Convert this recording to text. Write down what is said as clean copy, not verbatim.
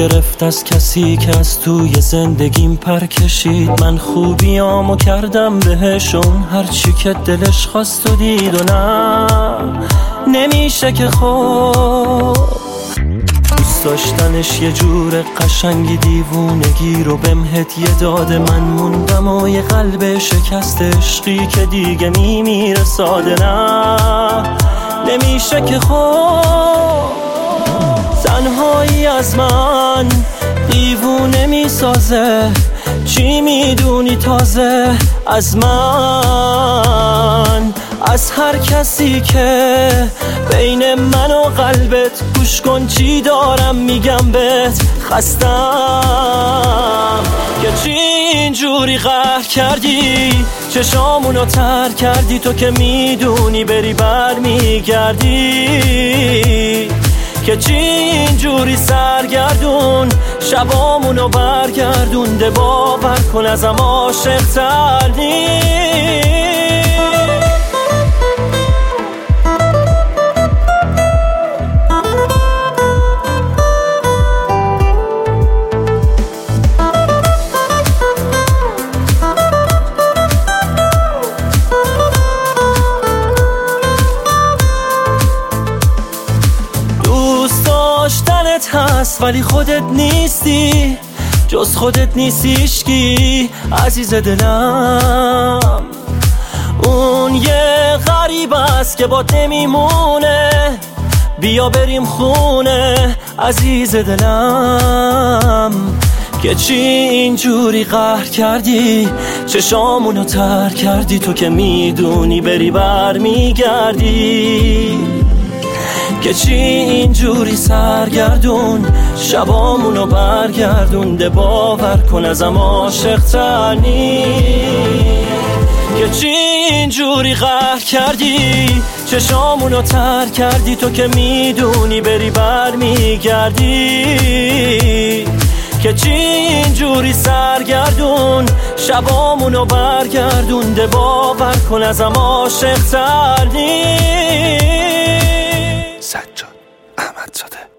گرفت از کسی که از توی زندگیم پر کشید. من خوبیامو کردم بهشون هرچی که دلش خواست و دید و نه نمیشه که خب دوست داشتنش یه جور قشنگی دیوونگی رو بهم هدیه داده. من موندم و یه قلب شکست عشقی که دیگه میمیره ساده نه نمیشه که خب تنهایی از من دیوونه میسازه. چی میدونی تازه از من از هر کسی که بین من و قلبت گوش کن چی دارم میگم بهت خستم که چی اینجوری قهر کردی چشامونو تر کردی تو که میدونی بری بر میگردی که چی اینجوری سرگردون شبامونو برگردونده باور کن ازم عاشق تر هست ولی خودت نیستی جز خودت نیستی هیچکی عزیز دلم. اون یه غریب است که بات نمیمونه بیا بریم خونه عزیز دلم که چی اینجوری قهر کردی چشامونو تر کردی تو که میدونی بری بر میگردی که چی اینجوری سرگردون شبامونو برگردونده باور کن ازم عاشق تر که چی اینجوری قهر کردی چشامونو تر کردی تو که میدونی بری بر میگردی که چی اینجوری سرگردون شبامونو برگردونده باور کن ازم عاشق تر سجاد احمدزاده.